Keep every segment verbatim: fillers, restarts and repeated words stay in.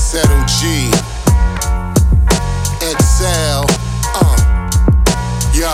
Settle G, Excel, uh, yo,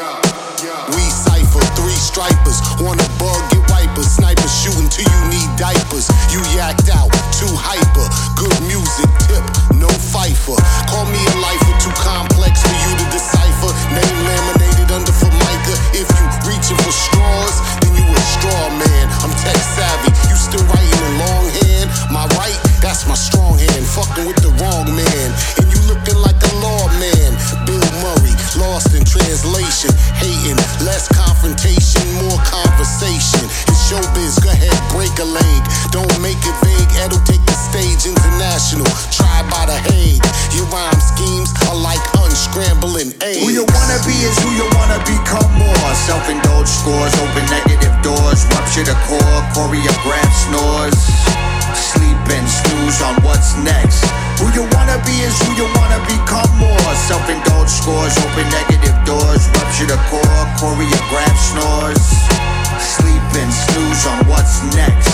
we cipher, three stripers, wanna bug, get wipers, snipers shooting till you need diapers, you yacked out, too hyper, good music, tip, no fifer, call me a lifer, too complex for you to decipher, name laminated under Formica, if you reaching for straws, then you a straw man, I'm tech savvy, you still writing in longhand, my right, that's my strong hand, fucking with the wrong man, and you looking like a lawman, Bill Murray, lost in translation, hating, less confrontation, more conversation, it's showbiz, go ahead, break a leg, don't make it vague, Ed'll take the stage international, try by the Hague, your rhyme schemes are like unscrambling eggs. Who you wanna be is who you wanna become more, self-indulged scores, open negative doors, rupture the core, choreograph snores, sleep and snooze on what's next. Who you wanna be is who you wanna become more, self-indulged scores, open negative doors, rupture the core, choreograph snores, sleep and snooze on what's next.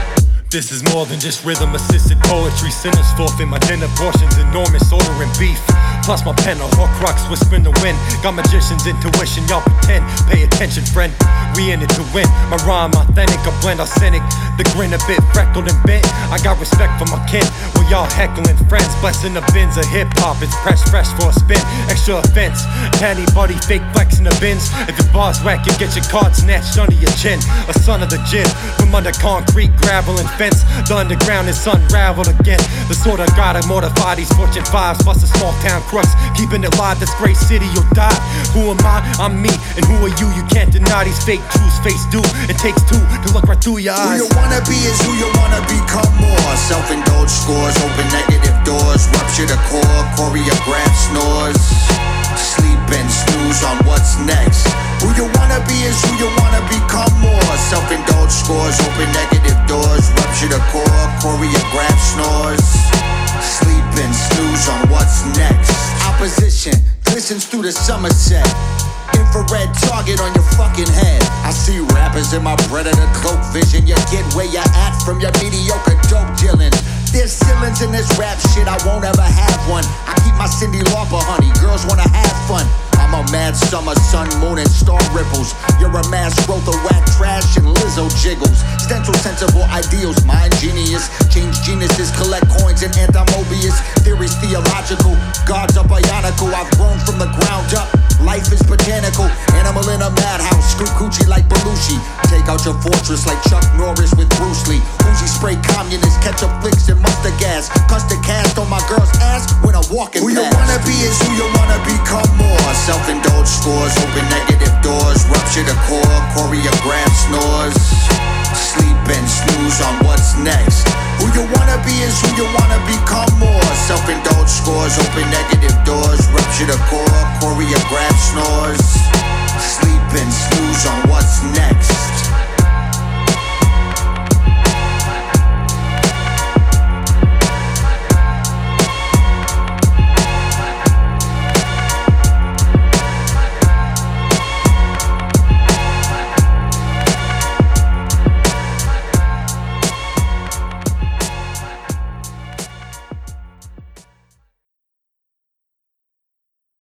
This is more than just rhythm-assisted poetry. Sinners forth in my dinner portions, enormous order and beef. Plus my pen, a horcrux whispering the wind. Got magician's intuition, y'all pretend. Pay attention, friend, we in it to win. My rhyme authentic, a blend authentic. The grin a bit freckled and bent. I got respect for my kin. Well, y'all heckling friends, blessing the bins of hip-hop. It's press fresh for a spin, extra offense. Patty buddy, fake flexing the bins. If your boss whack, you get your card snatched under your chin. A son of the gin, from under concrete, gravel and fence. The underground is unraveled again. The sort of gotta mortify these Fortune fives plus the small town crooks. Keeping it live, this great city you'll die. Who am I? I'm me. And who are you? You can't deny these fake truths. Face do. It takes two to look right through your eyes. Who you wanna be is who you wanna become more. Self-indulged scores, open negative doors, rupture the core, choreograph snores, sleep and snooze on what's next. Who you wanna be is who you wanna become more. Self-indulged scores, open negative doors, rupture the core, choreograph snores, sleep and snooze on what's next. Opposition glistens through the Somerset. Infrared target on your fucking head. I see rappers in my predator cloak vision. You get where you're at from your mediocre dope dealing. There's ceilings in this rap shit, I won't ever have one. I keep my Cyndi Lauper honey, girls wanna have fun. I'm a mad summer, sun, moon, and star ripples. You're a mass growth of whack trash and Lizzo jiggles. Stencil sensible ideals, mind genius. Change geniuses, collect coins and anti-Mobius. Theories theological, gods are bionical. I've grown from the ground up, life is botanical. Animal in a madhouse, screw coochie like Belushi. Take out your fortress like Chuck Norris with Bruce Lee. Uzi spray communists, ketchup flicks and mustard gas. Custard cast on my girl's ass when I'm walking Who past. you wanna be is who you wanna become more. Self-indulged scores, open negative doors, rupture the core, choreograph snores, sleep and snooze on what's next. Who you wanna be is who you wanna become more. Self-indulged scores, open negative doors, rupture the core, choreograph snores,